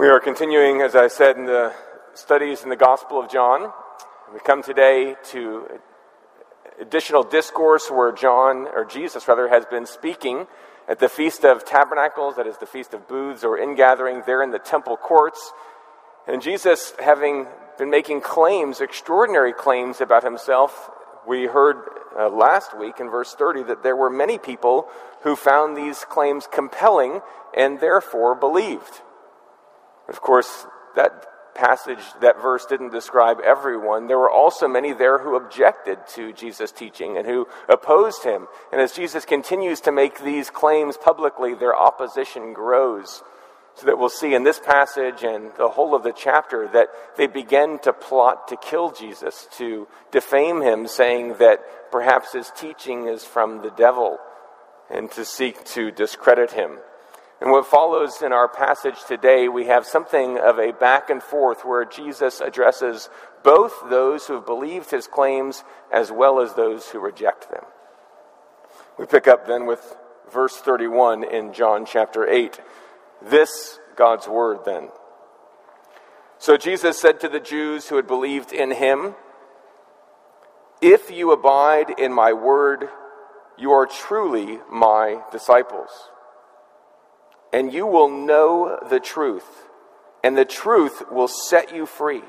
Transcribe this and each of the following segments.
We are continuing, as I said, in the studies in the Gospel of John. We come today to additional discourse where Jesus has been speaking at the Feast of Tabernacles, that is the Feast of Booths or Ingathering, there in the temple courts. And Jesus, having been making claims, extraordinary claims about himself, we heard last week in verse 30 that there were many people who found these claims compelling and therefore believed. Of course, that verse didn't describe everyone. There were also many there who objected to Jesus' teaching and who opposed him. And as Jesus continues to make these claims publicly, their opposition grows. So that we'll see in this passage and the whole of the chapter that they begin to plot to kill Jesus, to defame him, saying that perhaps his teaching is from the devil, and to seek to discredit him. And what follows in our passage today, we have something of a back and forth where Jesus addresses both those who have believed his claims as well as those who reject them. We pick up then with verse 31 in John chapter 8. This, God's word then. So Jesus said to the Jews who had believed in him, "If you abide in my word, you are truly my disciples. And you will know the truth, and the truth will set you free."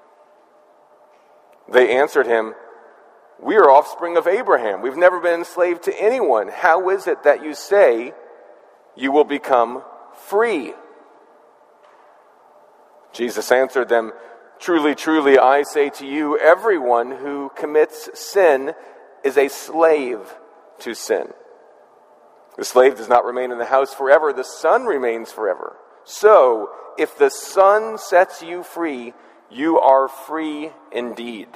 They answered him, "We are offspring of Abraham. We've never been enslaved to anyone. How is it that you say you will become free?" Jesus answered them, "Truly, truly, I say to you, everyone who commits sin is a slave to sin. The slave does not remain in the house forever, the Son remains forever. So, if the Son sets you free, you are free indeed.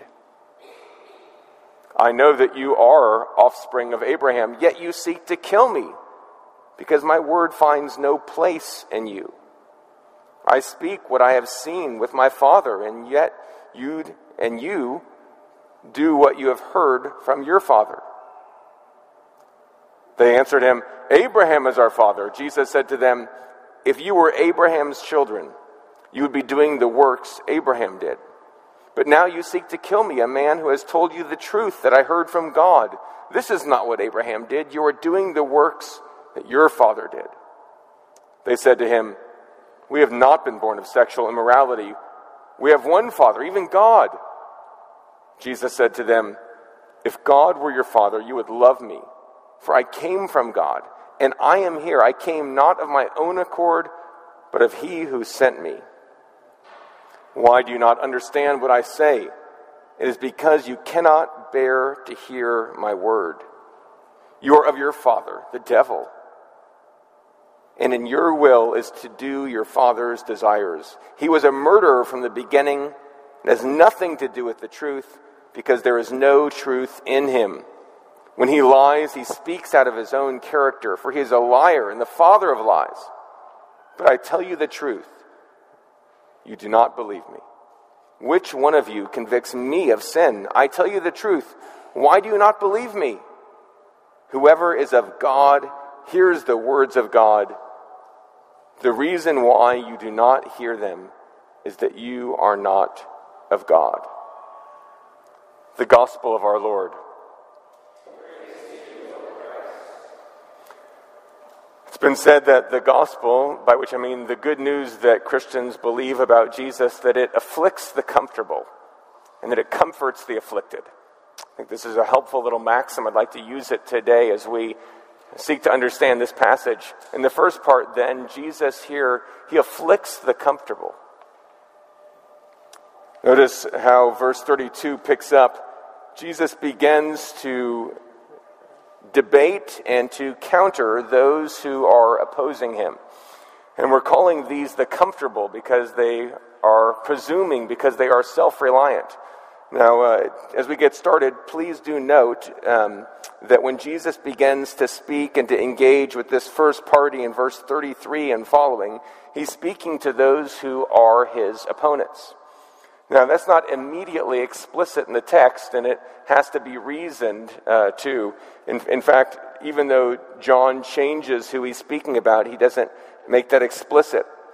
I know that you are offspring of Abraham, yet you seek to kill me, because my word finds no place in you. I speak what I have seen with my Father, and yet you do what you have heard from your father." They answered him, "Abraham is our father." Jesus said to them, "If you were Abraham's children, you would be doing the works Abraham did. But now you seek to kill me, a man who has told you the truth that I heard from God. This is not what Abraham did. You are doing the works that your father did." They said to him, "We have not been born of sexual immorality. We have one Father, even God." Jesus said to them, "If God were your Father, you would love me. For I came from God, and I am here. I came not of my own accord, but of he who sent me. Why do you not understand what I say? It is because you cannot bear to hear my word. You are of your father, the devil, and in your will is to do your father's desires. He was a murderer from the beginning and has nothing to do with the truth, because there is no truth in him. When he lies, he speaks out of his own character, for he is a liar and the father of lies. But I tell you the truth, you do not believe me. Which one of you convicts me of sin? I tell you the truth. Why do you not believe me? Whoever is of God hears the words of God. The reason why you do not hear them is that you are not of God." The Gospel of our Lord. It's been said that the gospel, by which I mean the good news that Christians believe about Jesus, that it afflicts the comfortable and that it comforts the afflicted. I think this is a helpful little maxim. I'd like to use it today as we seek to understand this passage. In the first part, then, Jesus here, he afflicts the comfortable. Notice how verse 32 picks up. Jesus begins to debate and to counter those who are opposing him. And we're calling these the comfortable because they are presuming, because they are self-reliant. Now, as we get started, please do note that when Jesus begins to speak and to engage with this first party in verse 33 and following, he's speaking to those who are his opponents. Now, that's not immediately explicit in the text, and it has to be reasoned too. In fact, even though John changes who he's speaking about, he doesn't make that explicit.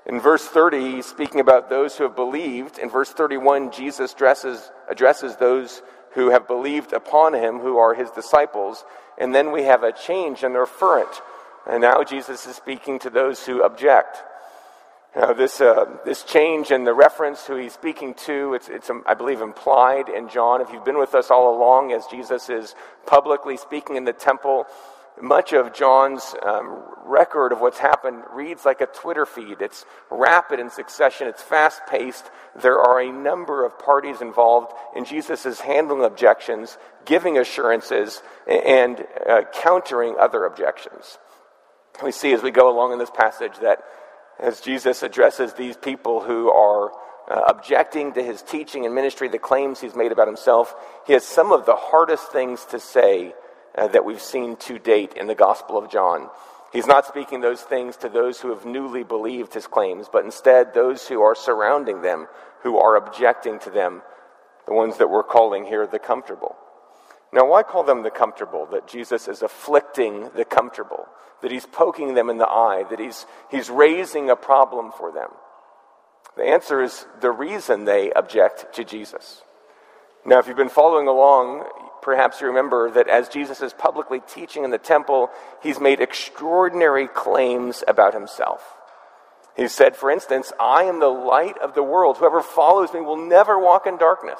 In verse 30, speaking about those who have believed, in verse 31, Jesus addresses those who have believed upon him, who are his disciples, and then we have a change in the referent. And now Jesus is speaking to those who object. Now, this change in the reference who he's speaking to, it's I believe, implied in John. If you've been with us all along as Jesus is publicly speaking in the temple, much of John's record of what's happened reads like a Twitter feed. It's rapid in succession. It's fast-paced. There are a number of parties involved, and Jesus is handling objections, giving assurances, and countering other objections. We see as we go along in this passage that as Jesus addresses these people who are objecting to his teaching and ministry, the claims he's made about himself, he has some of the hardest things to say that we've seen to date in the Gospel of John. He's not speaking those things to those who have newly believed his claims, but instead those who are surrounding them, who are objecting to them, the ones that we're calling here the comfortable. Now, why call them the comfortable? That Jesus is afflicting the comfortable, that he's poking them in the eye, that he's raising a problem for them. The answer is the reason they object to Jesus. Now, if you've been following along, perhaps you remember that as Jesus is publicly teaching in the temple, he's made extraordinary claims about himself. He said, for instance, I am the light of the world. Whoever follows me will never walk in darkness.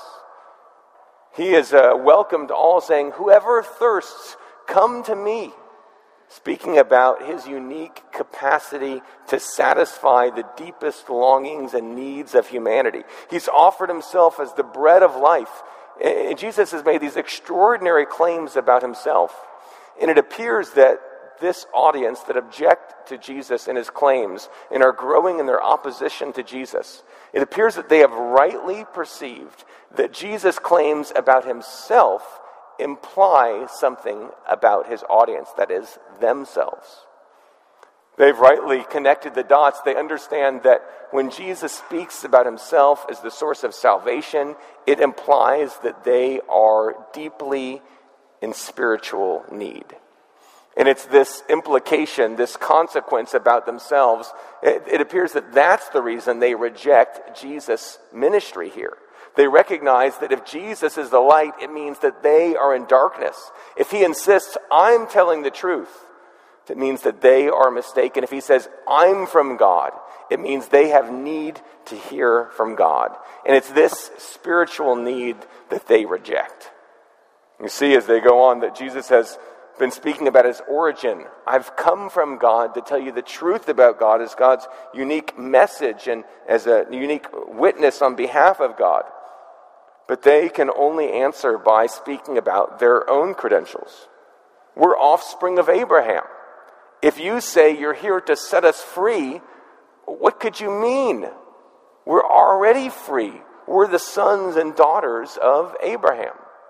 He has welcomed all, saying, whoever thirsts, come to me. Speaking about his unique capacity to satisfy the deepest longings and needs of humanity. He's offered himself as the bread of life. And Jesus has made these extraordinary claims about himself. And it appears that this audience that object to Jesus and his claims and are growing in their opposition to Jesus, it appears that they have rightly perceived that Jesus' claims about himself imply something about his audience, that is, themselves. They've rightly connected the dots. They understand that when Jesus speaks about himself as the source of salvation, it implies that they are deeply in spiritual need. And it's this implication, this consequence about themselves, it appears that that's the reason they reject Jesus' ministry here. They recognize that if Jesus is the light, it means that they are in darkness. If he insists, I'm telling the truth, it means that they are mistaken. If he says, I'm from God, it means they have need to hear from God. And it's this spiritual need that they reject. You see, as they go on, that Jesus has been speaking about his origin. I've come from God to tell you the truth about God as God's unique message and as a unique witness on behalf of God. But they can only answer by speaking about their own credentials. We're offspring of Abraham. If you say you're here to set us free, what could you mean? We're already free. We're the sons and daughters of Abraham.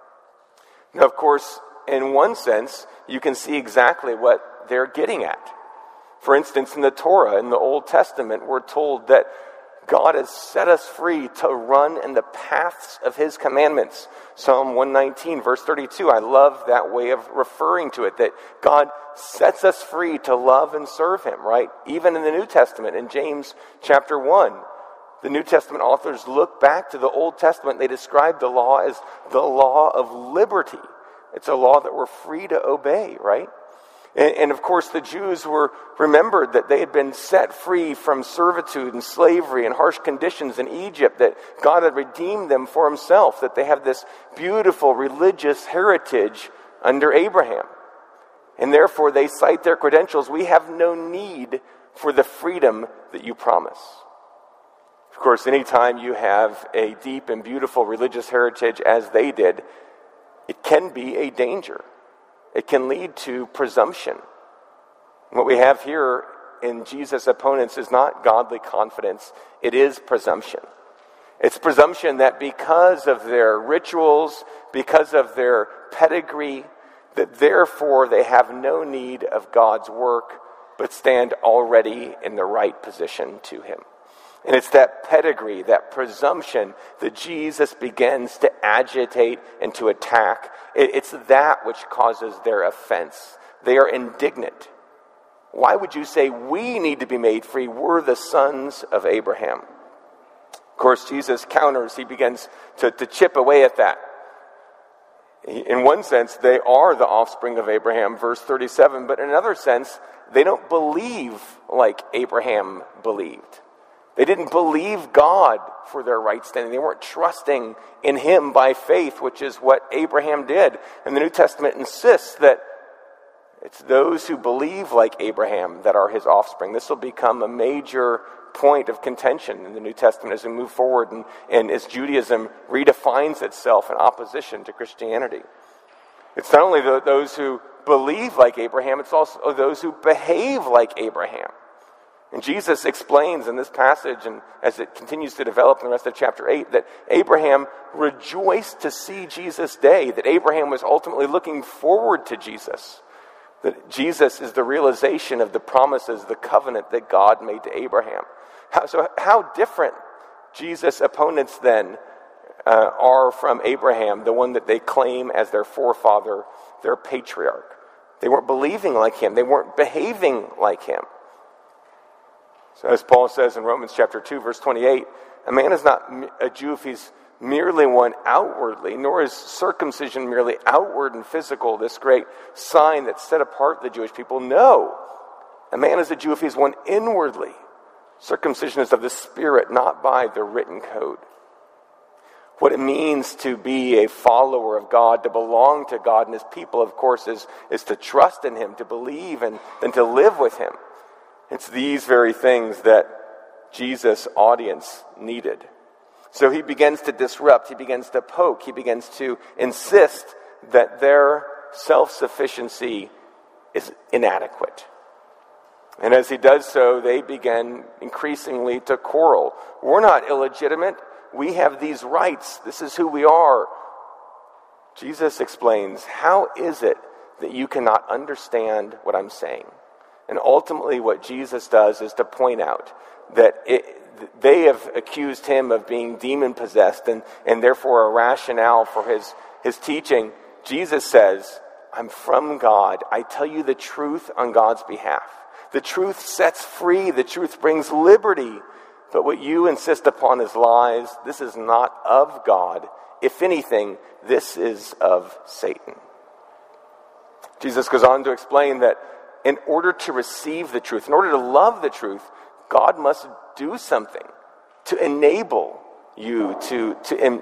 Now, of course, in one sense, you can see exactly what they're getting at. For instance, in the Torah, in the Old Testament, we're told that God has set us free to run in the paths of his commandments. Psalm 119, verse 32, I love that way of referring to it, that God sets us free to love and serve him, right? Even in the New Testament, in James chapter 1, the New Testament authors look back to the Old Testament. They describe the law as the law of liberty. It's a law that we're free to obey, right? And of course, the Jews were remembered that they had been set free from servitude and slavery and harsh conditions in Egypt, that God had redeemed them for himself, that they have this beautiful religious heritage under Abraham. And therefore, they cite their credentials. We have no need for the freedom that you promise. Of course, anytime you have a deep and beautiful religious heritage as they did, it can be a danger. It can lead to presumption. What we have here in Jesus' opponents is not godly confidence. It is presumption. It's presumption that because of their rituals, because of their pedigree, that therefore they have no need of God's work, but stand already in the right position to him. And it's that pedigree, that presumption that Jesus begins to agitate and to attack. It's that which causes their offense. They are indignant. Why would you say we need to be made free? We're the sons of Abraham. Of course, Jesus counters. He begins to chip away at that. In one sense, they are the offspring of Abraham, verse 37. But in another sense, they don't believe like Abraham believed. They didn't believe God for their right standing. They weren't trusting in him by faith, which is what Abraham did. And the New Testament insists that it's those who believe like Abraham that are his offspring. This will become a major point of contention in the New Testament as we move forward and as Judaism redefines itself in opposition to Christianity. It's not only those who believe like Abraham, it's also those who behave like Abraham. And Jesus explains in this passage, and as it continues to develop in the rest of chapter 8, that Abraham rejoiced to see Jesus' day, that Abraham was ultimately looking forward to Jesus, that Jesus is the realization of the promises, the covenant that God made to Abraham. So how different Jesus' opponents then are from Abraham, the one that they claim as their forefather, their patriarch. They weren't believing like him. They weren't behaving like him. So as Paul says in Romans chapter 2, verse 28, a man is not a Jew if he's merely one outwardly, nor is circumcision merely outward and physical, this great sign that set apart the Jewish people. No, a man is a Jew if he's one inwardly. Circumcision is of the Spirit, not by the written code. What it means to be a follower of God, to belong to God and his people, of course, is to trust in him, to believe, and then to live with him. It's these very things that Jesus' audience needed. So he begins to disrupt, he begins to poke, he begins to insist that their self-sufficiency is inadequate. And as he does so, they begin increasingly to quarrel. We're not illegitimate. We have these rights. This is who we are. Jesus explains, how is it that you cannot understand what I'm saying? And ultimately what Jesus does is to point out that they have accused him of being demon-possessed and therefore a rationale for his teaching. Jesus says, I'm from God. I tell you the truth on God's behalf. The truth sets free. The truth brings liberty. But what you insist upon is lies. This is not of God. If anything, this is of Satan. Jesus goes on to explain that in order to receive the truth, in order to love the truth, God must do something to enable you to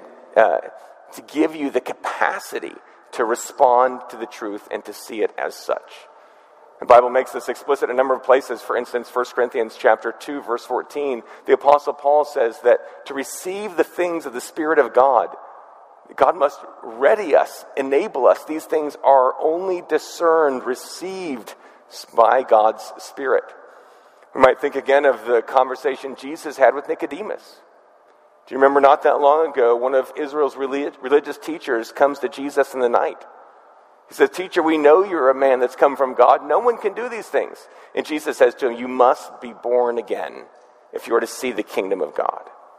give you the capacity to respond to the truth and to see it as such. The Bible makes this explicit in a number of places. For instance, 1 Corinthians chapter 2, verse 14, the Apostle Paul says that to receive the things of the Spirit of God, God must ready us, enable us. These things are only discerned, received by God's Spirit. We might think again of the conversation Jesus had with Nicodemus. Do you remember not that long ago, one of Israel's religious teachers comes to Jesus in the night. He says, Teacher, we know you're a man that's come from God. No one can do these things. And Jesus says to him, you must be born again if you are to see the kingdom of God.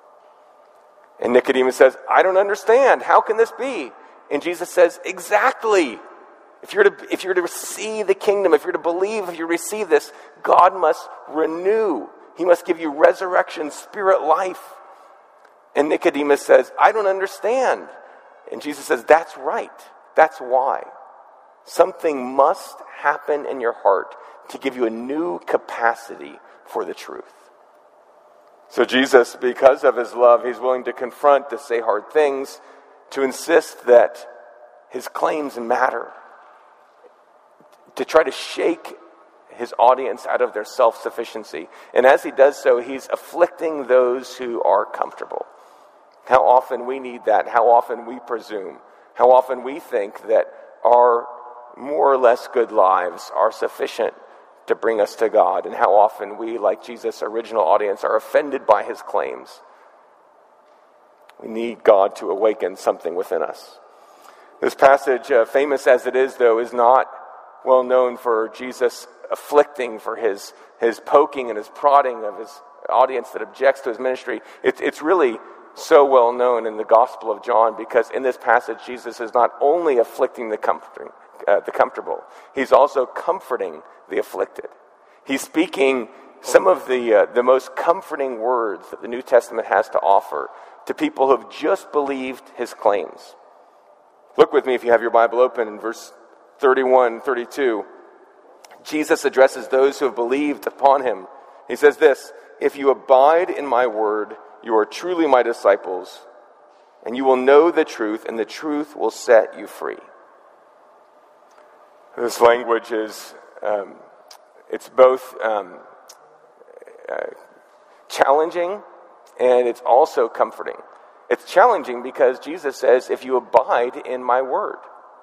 And Nicodemus says, I don't understand. How can this be? And Jesus says, exactly. If you're to see the kingdom, if you're to believe, if you receive this, God must renew. He must give you resurrection, spirit life. And Nicodemus says, I don't understand. And Jesus says, that's right. That's why. Something must happen in your heart to give you a new capacity for the truth. So Jesus, because of his love, he's willing to confront, to say hard things, to insist that his claims matter, to try to shake his audience out of their self-sufficiency. And as he does so, he's afflicting those who are comfortable. How often we need that, how often we presume, how often we think that our more or less good lives are sufficient to bring us to God, and how often we, like Jesus' original audience, are offended by his claims. We need God to awaken something within us. This passage, famous as it is, though, is not well known for Jesus afflicting, for his poking and his prodding of his audience that objects to his ministry. It's really so well known in the Gospel of John, because in this passage Jesus is not only afflicting the comfortable, he's also comforting the afflicted. He's speaking some of the most comforting words that the New Testament has to offer to people who have just believed his claims. Look with me if you have your Bible open in verse 31, 32. Jesus addresses those who have believed upon him. He says this, "If you abide in my word, you are truly my disciples, and you will know the truth, and the truth will set you free." This language is, it's both challenging and it's also comforting. It's challenging because Jesus says, if you abide in my word,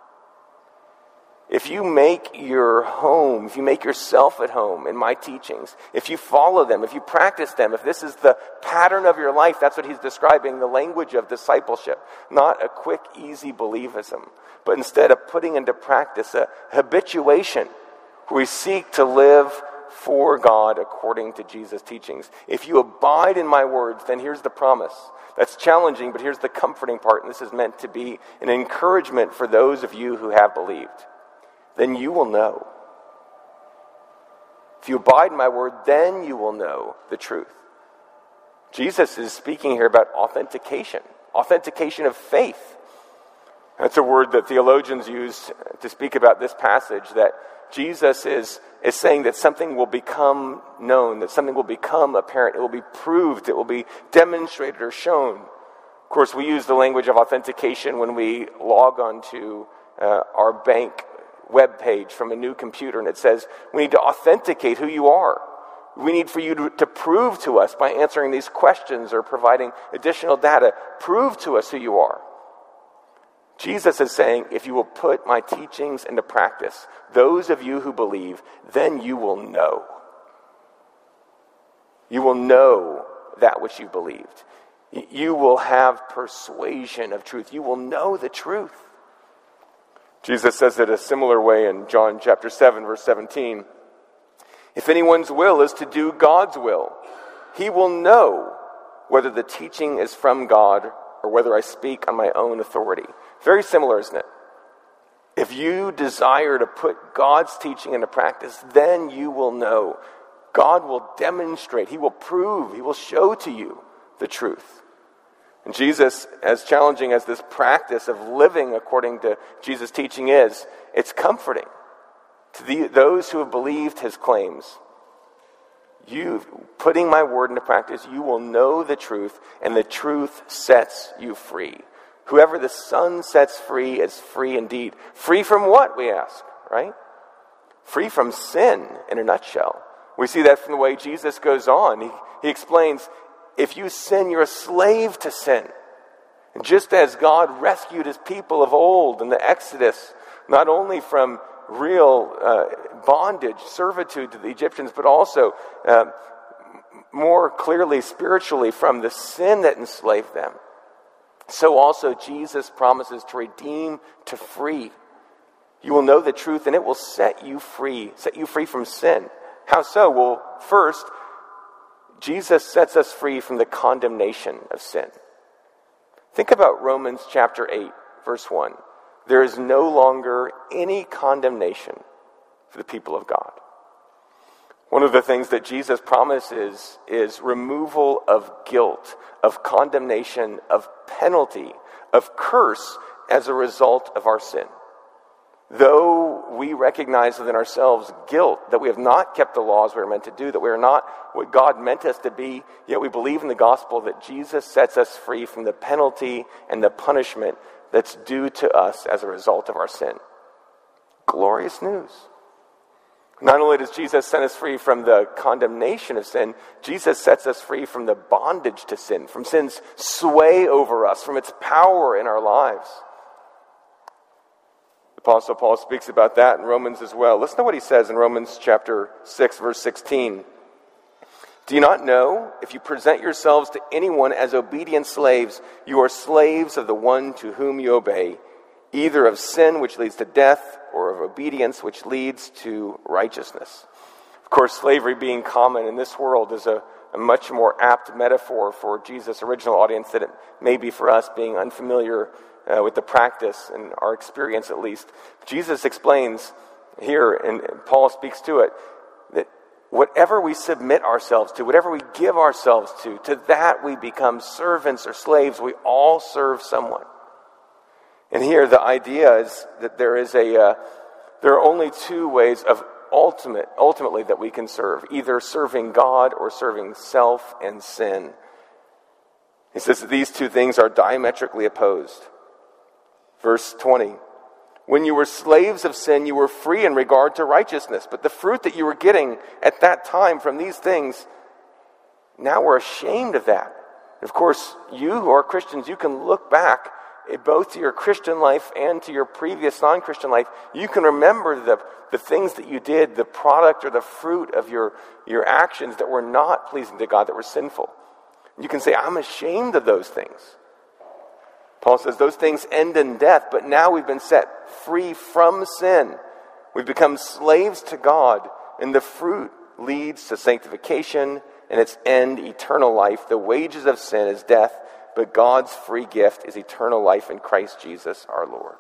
if you make your home, if you make yourself at home in my teachings, if you follow them, if you practice them, if this is the pattern of your life, that's what he's describing, the language of discipleship. Not a quick, easy believism, but instead of putting into practice a habituation where we seek to live for God according to Jesus' teachings. If you abide in my words, then here's the promise. That's challenging, but here's the comforting part, and this is meant to be an encouragement for those of you who have believed. Then you will know. If you abide in my word, then you will know the truth. Jesus is speaking here about authentication of faith. That's a word that theologians use to speak about this passage, that Jesus is saying that something will become known, that something will become apparent, it will be proved, it will be demonstrated or shown. Of course, we use the language of authentication when we log onto our bank web page from a new computer, and it says we need to authenticate who you are. We need for you to prove to us by answering these questions or providing additional data. Prove to us who you are. Jesus is saying, if you will put my teachings into practice, those of you who believe, then you will know. You will know that which you believed. You will have persuasion of truth. You will know the truth. Jesus says it a similar way in John chapter 7, verse 17. If anyone's will is to do God's will, he will know whether the teaching is from God or whether I speak on my own authority. Very similar, isn't it? If you desire to put God's teaching into practice, then you will know. God will demonstrate, he will prove, he will show to you the truth. And Jesus, as challenging as this practice of living according to Jesus' teaching is, it's comforting to those who have believed his claims. You, putting my word into practice, you will know the truth, and the truth sets you free. Whoever the Son sets free is free indeed. Free from what, we ask, right? Free from sin, in a nutshell. We see that from the way Jesus goes on. He explains, if you sin, you're a slave to sin. And just as God rescued his people of old in the Exodus, not only from real bondage, servitude to the Egyptians, but also more clearly spiritually from the sin that enslaved them, so also Jesus promises to redeem, to free. You will know the truth, and it will set you free from sin. How so? Well, first, Jesus sets us free from the condemnation of sin. Think about Romans chapter 8, verse 1. There is no longer any condemnation for the people of God. One of the things that Jesus promises is removal of guilt, of condemnation, of penalty, of curse as a result of our sin. Though we recognize within ourselves guilt, that we have not kept the laws we were meant to do, that we are not what God meant us to be, yet we believe in the gospel that Jesus sets us free from the penalty and the punishment that's due to us as a result of our sin. Glorious news. Not only does Jesus set us free from the condemnation of sin, Jesus sets us free from the bondage to sin, from sin's sway over us, from its power in our lives. The Apostle Paul speaks about that in Romans as well. Listen to what he says in Romans chapter 6, verse 16. Do you not know, if you present yourselves to anyone as obedient slaves, you are slaves of the one to whom you obey, either of sin, which leads to death, or of obedience, which leads to righteousness. Of course, slavery being common in this world is a much more apt metaphor for Jesus' original audience than it may be for us, being unfamiliar with the practice and our experience at least. Jesus explains here, and Paul speaks to it, that whatever we submit ourselves to, whatever we give ourselves to that we become servants or slaves. We all serve someone. And here the idea is that there are only two ways of ultimately that we can serve, either serving God or serving self and sin. He says that these two things are diametrically opposed. Verse 20, when you were slaves of sin, you were free in regard to righteousness. But the fruit that you were getting at that time from these things, now we're ashamed of that. Of course, you who are Christians, you can look back both to your Christian life and to your previous non-Christian life. You can remember the things that you did, the product or the fruit of your actions that were not pleasing to God, that were sinful. You can say, I'm ashamed of those things. Paul says those things end in death, but now we've been set free from sin. We've become slaves to God, and the fruit leads to sanctification, and its end, eternal life. The wages of sin is death, but God's free gift is eternal life in Christ Jesus our Lord.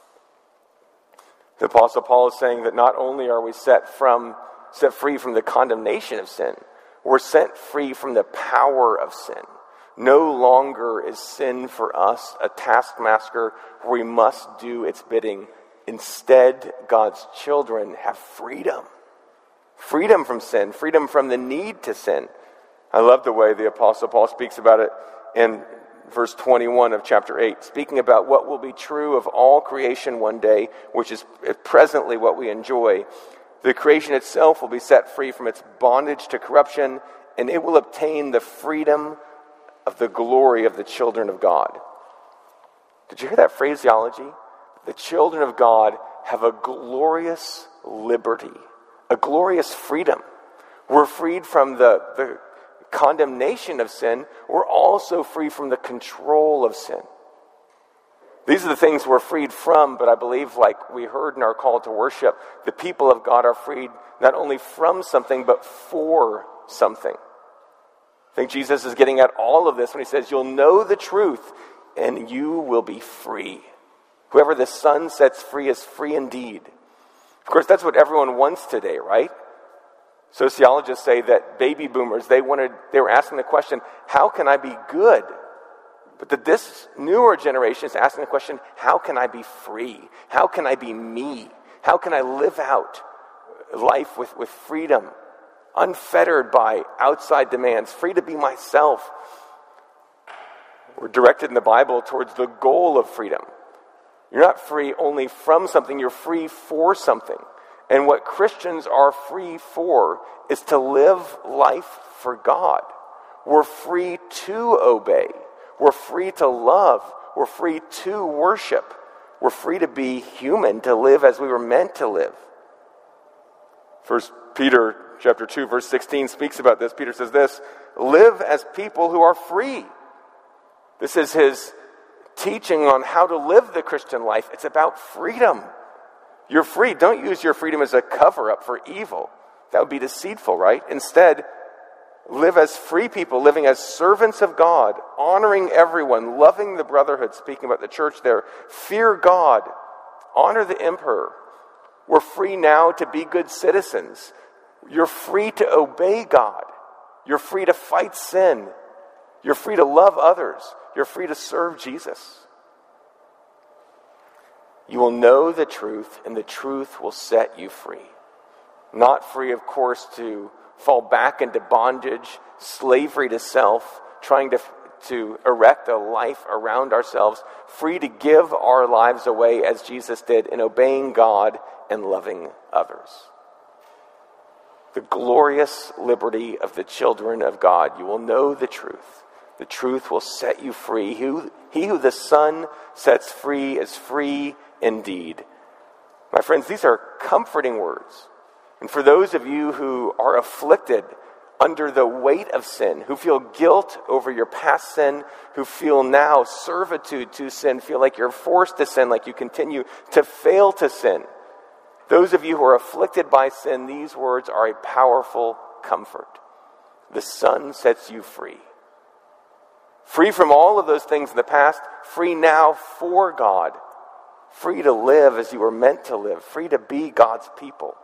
The Apostle Paul is saying that not only are we set free from the condemnation of sin, we're set free from the power of sin. No longer is sin for us a taskmaster where we must do its bidding. Instead, God's children have freedom. Freedom from sin, freedom from the need to sin. I love the way the Apostle Paul speaks about it in verse 21 of chapter 8, speaking about what will be true of all creation one day, which is presently what we enjoy. The creation itself will be set free from its bondage to corruption, and it will obtain the freedom of the glory of the children of God. Did you hear that phraseology? The children of God have a glorious liberty, a glorious freedom. We're freed from the condemnation of sin. We're also free from the control of sin. These are the things we're freed from, but I believe, like we heard in our call to worship, the people of God are freed not only from something, but for something. I think Jesus is getting at all of this when he says, you'll know the truth and you will be free. Whoever the Son sets free is free indeed. Of course, that's what everyone wants today, right? Sociologists say that baby boomers, they were asking the question, how can I be good? But this newer generation is asking the question, how can I be free? How can I be me? How can I live out life with freedom? Unfettered by outside demands, free to be myself. We're directed in the Bible towards the goal of freedom. You're not free only from something, you're free for something. And what Christians are free for is to live life for God. We're free to obey. We're free to love. We're free to worship. We're free to be human, to live as we were meant to live. 1 Peter chapter 2, verse 16 speaks about this. Peter says this, live as people who are free. This is his teaching on how to live the Christian life. It's about freedom. You're free. Don't use your freedom as a cover-up for evil. That would be deceitful, right? Instead, live as free people, living as servants of God, honoring everyone, loving the brotherhood, speaking about the church there. Fear God. Honor the emperor. We're free now to be good citizens. You're free to obey God. You're free to fight sin. You're free to love others. You're free to serve Jesus. You will know the truth, and the truth will set you free. Not free, of course, to fall back into bondage, slavery to self, trying to erect a life around ourselves, free to give our lives away as Jesus did in obeying God and loving others. The glorious liberty of the children of God. You will know the truth. The truth will set you free. He who the Son sets free is free indeed. My friends, these are comforting words. And for those of you who are afflicted under the weight of sin, who feel guilt over your past sin, who feel now servitude to sin, feel like you're forced to sin, like you continue to fail to sin, those of you who are afflicted by sin, these words are a powerful comfort. The Son sets you free. Free from all of those things in the past, free now for God. Free to live as you were meant to live, free to be God's people.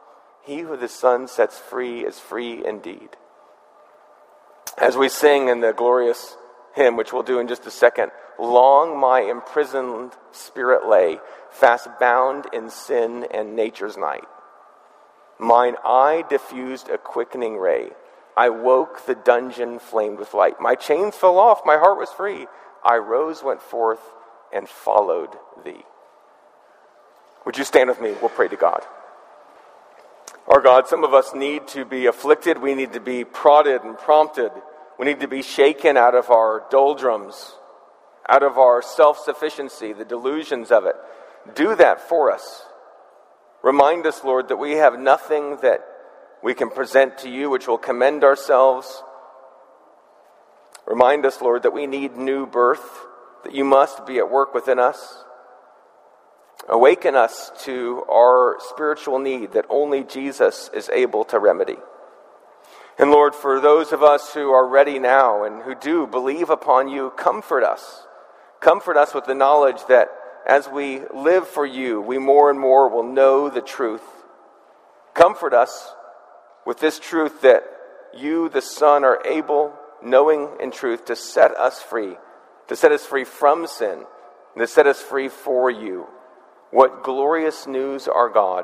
He who the Son sets free is free indeed. As we sing in the glorious hymn, which we'll do in just a second, long my imprisoned spirit lay, fast bound in sin and nature's night. Mine eye diffused a quickening ray. I woke, the dungeon flamed with light. My chains fell off, my heart was free. I rose, went forth, and followed thee. Would you stand with me? We'll pray to God. Our God, some of us need to be afflicted. We need to be prodded and prompted. We need to be shaken out of our doldrums, out of our self-sufficiency, the delusions of it. Do that for us. Remind us, Lord, that we have nothing that we can present to you which will commend ourselves. Remind us, Lord, that we need new birth, that you must be at work within us. Awaken us to our spiritual need that only Jesus is able to remedy. And Lord, for those of us who are ready now and who do believe upon you, comfort us. Comfort us with the knowledge that as we live for you, we more and more will know the truth. Comfort us with this truth that you, the Son, are able, knowing in truth, to set us free from sin, and to set us free for you. What glorious news, our God.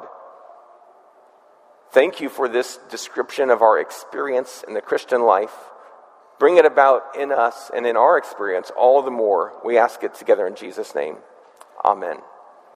Thank you for this description of our experience in the Christian life. Bring it about in us and in our experience all the more. We ask it together in Jesus' name. Amen.